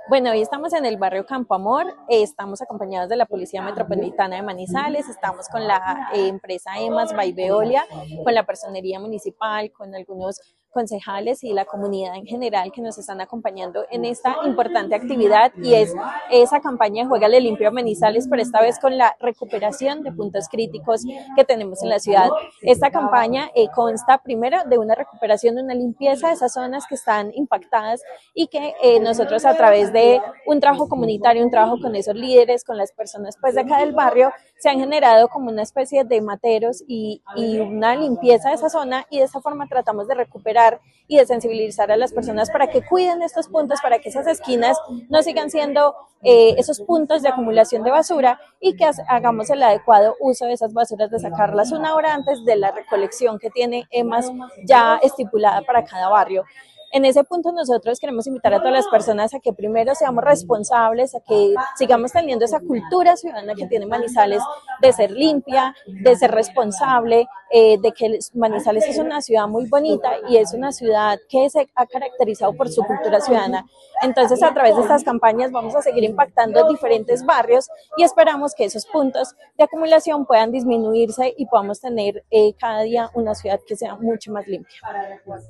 Bueno, hoy estamos en el barrio Campo Amor, estamos acompañados de la Policía Metropolitana de Manizales, estamos con la empresa EMAS by Veolia, con la personería municipal, con algunos concejales y la comunidad en general que nos están acompañando en esta importante actividad y es esa campaña de Juégale Limpio a Manizales, pero esta vez con la recuperación de puntos críticos que tenemos en la ciudad. Esta campaña consta primero de una recuperación, de una limpieza de esas zonas que están impactadas y que nosotros a través de un trabajo comunitario, un trabajo con esos líderes, con las personas pues de acá del barrio, se han generado como una especie de materos y una limpieza de esa zona y de esa forma tratamos de recuperar y de sensibilizar a las personas para que cuiden estos puntos, para que esas esquinas no sigan siendo esos puntos de acumulación de basura y que hagamos el adecuado uso de esas basuras, de sacarlas una hora antes de la recolección que tiene EMAS ya estipulada para cada barrio. En ese punto nosotros queremos invitar a todas las personas a que primero seamos responsables, a que sigamos teniendo esa cultura ciudadana que tiene Manizales de ser limpia, de ser responsable, de que Manizales es una ciudad muy bonita y es una ciudad que se ha caracterizado por su cultura ciudadana. Entonces, a través de estas campañas vamos a seguir impactando diferentes barrios y esperamos que esos puntos de acumulación puedan disminuirse y podamos tener cada día una ciudad que sea mucho más limpia.